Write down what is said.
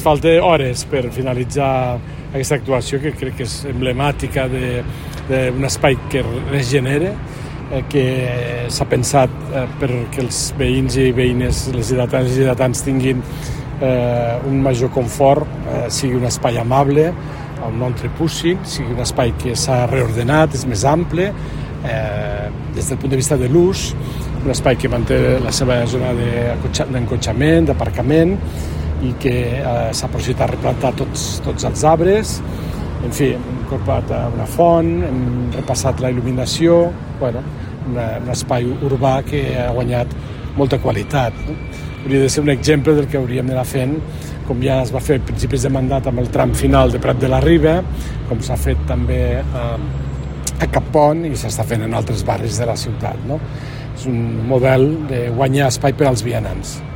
falta hores per finalitzar aquesta actuació, que crec que és emblemàtica d'un espai que regenera, que s'ha pensat perquè els veïns i veïnes, les hidratants i hidratants tinguin un major confort, sigui un espai amable, on no entrepussin, sigui un espai que s'ha reordenat, és més ample, des del punt de vista de l'ús, un espai que manté la seva zona d'encotxament, d'aparcament, i que s'ha aprofitat a replantar tots els arbres. En fi, hem incorporat una font, hem repassat la il·luminació, un espai urbà que ha guanyat molta qualitat. Hauria de ser un exemple del que hauríem d'anar fent, com ja es va fer a principis de mandat amb el tram final de Prat de la Riba, com s'ha fet també a Cap Pont i s'està fent en altres barris de la ciutat. És un model de guanyar espai per als vianants.